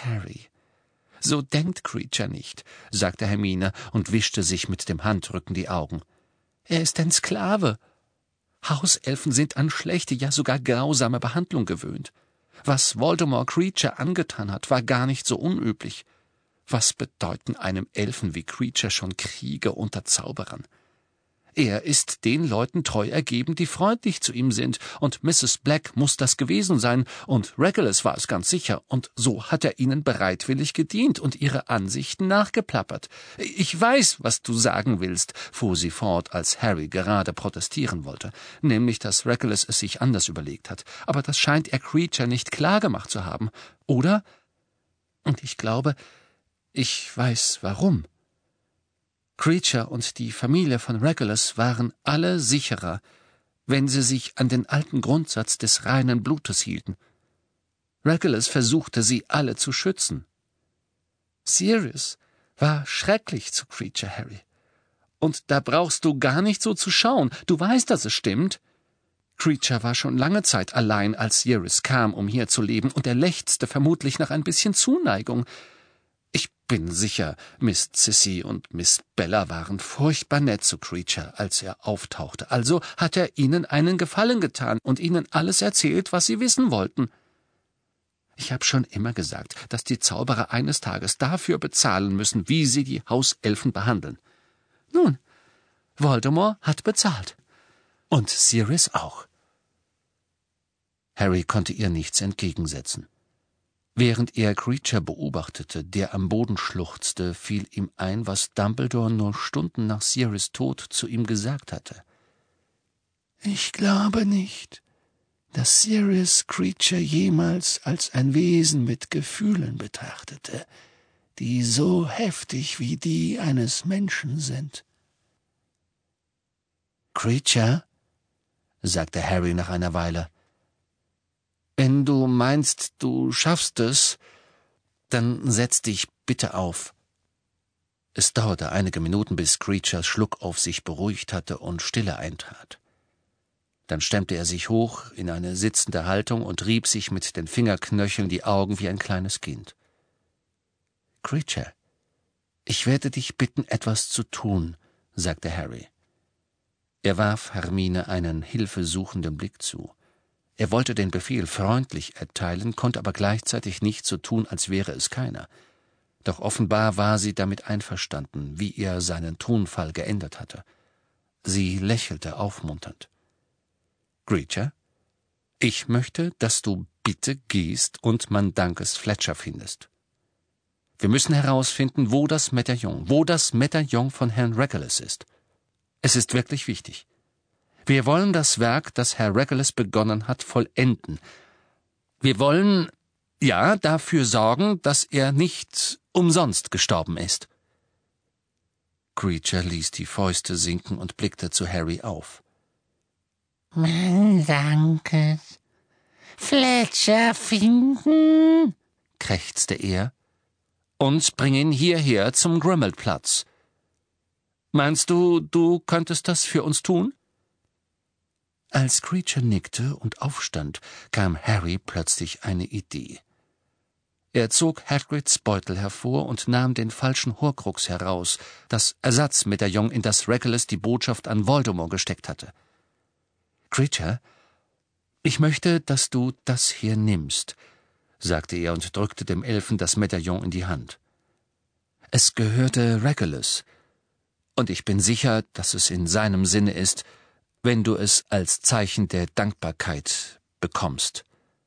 Harry. »So denkt Creature nicht«, sagte Hermine und wischte sich mit dem Handrücken die Augen. »Er ist ein Sklave. Hauselfen sind an schlechte, ja sogar grausame Behandlung gewöhnt. Was Voldemort Creature angetan hat, war gar nicht so unüblich. Was bedeuten einem Elfen wie Creature schon Kriege unter Zauberern? Er ist den Leuten treu ergeben, die freundlich zu ihm sind, und Mrs. Black muss das gewesen sein, und Regulus war es ganz sicher, und so hat er ihnen bereitwillig gedient und ihre Ansichten nachgeplappert. »Ich weiß, was du sagen willst«, fuhr sie fort, als Harry gerade protestieren wollte, nämlich, dass Regulus es sich anders überlegt hat, aber das scheint er Creature nicht klargemacht zu haben, oder? Und ich glaube, ich weiß warum. Creature und die Familie von Regulus waren alle sicherer, wenn sie sich an den alten Grundsatz des reinen Blutes hielten. Regulus versuchte, sie alle zu schützen. Sirius war schrecklich zu Creature, Harry. Und da brauchst du gar nicht so zu schauen, du weißt, dass es stimmt. Creature war schon lange Zeit allein, als Sirius kam, um hier zu leben, und er lechzte vermutlich nach ein bisschen Zuneigung. Ich bin sicher, Miss Sissy und Miss Bella waren furchtbar nett zu Creature, als er auftauchte. Also hat er ihnen einen Gefallen getan und ihnen alles erzählt, was sie wissen wollten. Ich habe schon immer gesagt, dass die Zauberer eines Tages dafür bezahlen müssen, wie sie die Hauselfen behandeln. Nun, Voldemort hat bezahlt. Und Sirius auch. Harry konnte ihr nichts entgegensetzen. Während er Creature beobachtete, der am Boden schluchzte, fiel ihm ein, was Dumbledore nur Stunden nach Sirius Tod zu ihm gesagt hatte. »Ich glaube nicht, dass Sirius Creature jemals als ein Wesen mit Gefühlen betrachtete, die so heftig wie die eines Menschen sind.« »Creature«, sagte Harry nach einer Weile, »wenn du meinst, du schaffst es, dann setz dich bitte auf.« Es dauerte einige Minuten, bis Creatures Schluck auf sich beruhigt hatte und Stille eintrat. Dann stemmte er sich hoch in eine sitzende Haltung und rieb sich mit den Fingerknöcheln die Augen wie ein kleines Kind. »Creature, ich werde dich bitten, etwas zu tun«, sagte Harry. Er warf Hermine einen hilfesuchenden Blick zu. Er wollte den Befehl freundlich erteilen, konnte aber gleichzeitig nicht so tun, als wäre es keiner. Doch offenbar war sie damit einverstanden, wie er seinen Tonfall geändert hatte. Sie lächelte aufmunternd. »Creature, ich möchte, dass du bitte gehst und Mandanges Fletcher findest. Wir müssen herausfinden, wo das Medaillon von Herrn Regulus ist. Es ist wirklich wichtig. Wir wollen das Werk, das Herr Regulus begonnen hat, vollenden. Wir wollen, dafür sorgen, dass er nicht umsonst gestorben ist.« Creature ließ die Fäuste sinken und blickte zu Harry auf. »Mandanges Fletcher finden«, krächzte er. »Und bring ihn hierher zum Grimmauld-Platz. Meinst du, du könntest das für uns tun?« Als Creature nickte und aufstand, kam Harry plötzlich eine Idee. Er zog Hagrids Beutel hervor und nahm den falschen Horcrux heraus, das Ersatzmedaillon, in das Regulus die Botschaft an Voldemort gesteckt hatte. »Creature, ich möchte, dass du das hier nimmst«, sagte er und drückte dem Elfen das Medaillon in die Hand. »Es gehörte Regulus, und ich bin sicher, dass es in seinem Sinne ist, wenn du es als Zeichen der Dankbarkeit bekommst.«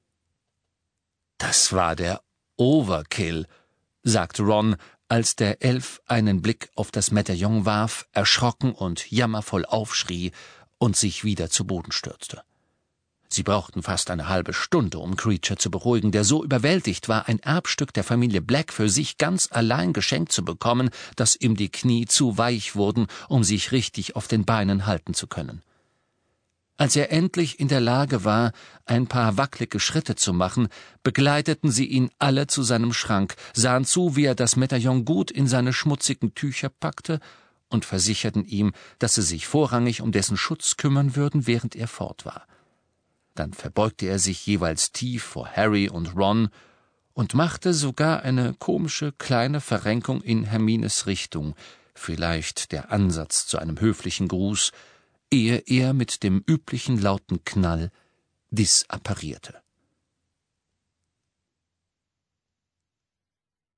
»Das war der Overkill«, sagte Ron, als der Elf einen Blick auf das Medaillon warf, erschrocken und jammervoll aufschrie und sich wieder zu Boden stürzte. Sie brauchten fast eine halbe Stunde, um Creature zu beruhigen, der so überwältigt war, ein Erbstück der Familie Black für sich ganz allein geschenkt zu bekommen, dass ihm die Knie zu weich wurden, um sich richtig auf den Beinen halten zu können. Als er endlich in der Lage war, ein paar wackelige Schritte zu machen, begleiteten sie ihn alle zu seinem Schrank, sahen zu, wie er das Medaillon gut in seine schmutzigen Tücher packte und versicherten ihm, dass sie sich vorrangig um dessen Schutz kümmern würden, während er fort war. Dann verbeugte er sich jeweils tief vor Harry und Ron und machte sogar eine komische kleine Verrenkung in Hermines Richtung, vielleicht der Ansatz zu einem höflichen Gruß, ehe er mit dem üblichen lauten Knall disapparierte.